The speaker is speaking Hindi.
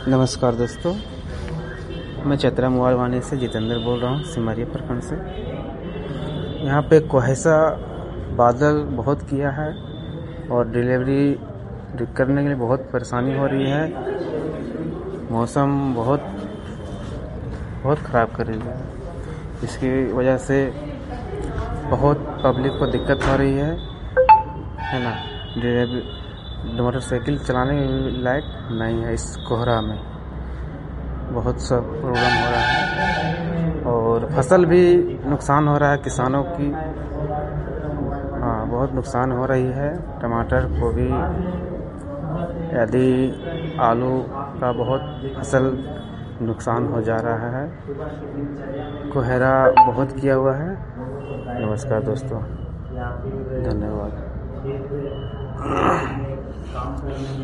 नमस्कार दोस्तों, मैं चतरा मुआरवानी से जितेंद्र बोल रहा हूँ, सिमरिया प्रखंड से। यहाँ पे कुहासा बादल बहुत किया है और डिलीवरी करने के लिए बहुत परेशानी हो रही है। मौसम बहुत ख़राब कर रही है। इसकी वजह से बहुत पब्लिक को दिक्कत हो रही है ना। मोटरसाइकिल चलाने लायक नहीं है। इस कोहरा में बहुत सा प्रॉब्लम हो रहा है और फसल भी नुकसान हो रहा है किसानों की। बहुत नुकसान हो रही है। टमाटर, गोभी आदि आलू का बहुत फसल नुकसान हो जा रहा है। कोहरा बहुत किया हुआ है। नमस्कार दोस्तों, धन्यवाद।